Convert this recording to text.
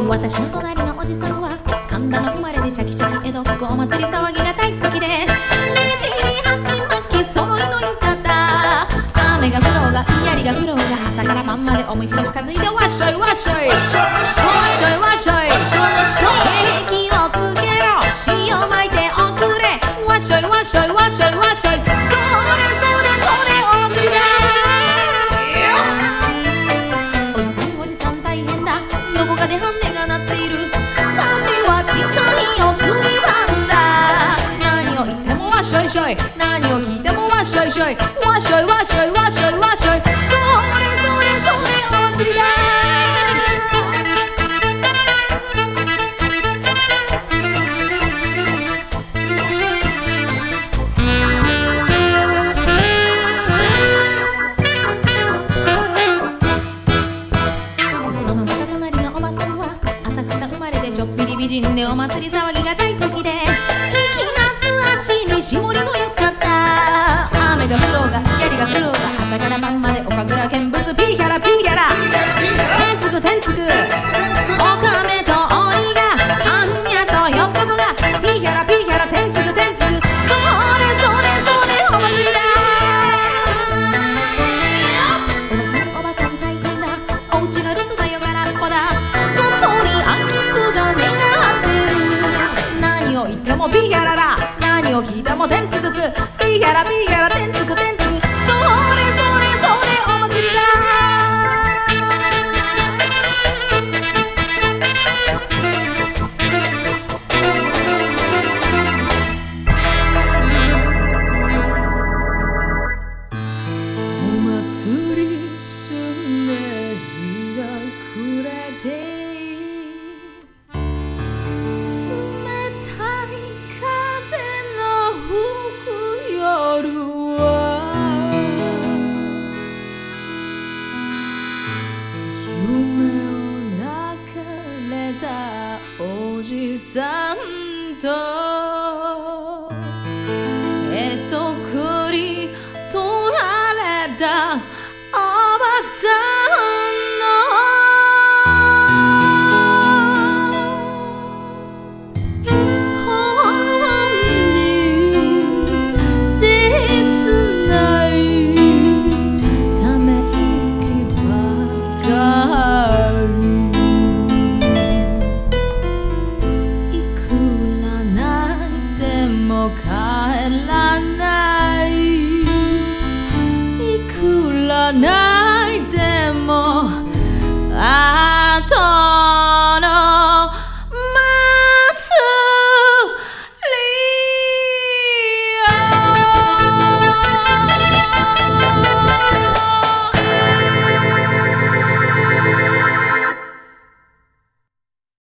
私の隣のおじさんは神田の生まれでチャキチャキ江戸っ子お祭り騒ぎが大好きで、ねじり鉢巻き揃いの浴衣、雨が降ろうが槍が降ろうが朝から晩までおむひとしかついてわっしょいわっしょいわっしょいわっしょい、景気をつけろ塩まいておくれわっしょいわっしょいわっしょいわっしょい、それそれそれお祭りだ。おじさん大変だ、どこかでハンデが鳴っている、火事は近いよすり番だ、何を言ってもわっしょいしょい、何を聞いてもわっしょいしょい、わっしょいわっしょいわっしょいわっしょい、それそれそれお祭りだ。ちょっぴり美人でお祭り騒ぎが大好きで、引きなす足に絞りの浴衣、雨が降ろうが槍が降ろうが朝から晩まで岡倉見物ピーヒャラピーヒャラ、天つく天つくおかめと鬼があんにゃとひょっとこがピーヒャラピーヒャラ天つく天つく、それそれそれお祭りだ。おばさん大変だ、お家が留守だよ空っぽだ、こそり空き巣が願ってる、何を言ってもピーヒャララ、何を聞いても天つくつ、ピーヒャラピーヒャラ天つく天つく、それそれそれお祭りだ。お祭りすんで日が暮れて、おじさんとへそくり取られたおばさんの本に切ないため息ばかり、帰らない、いくらな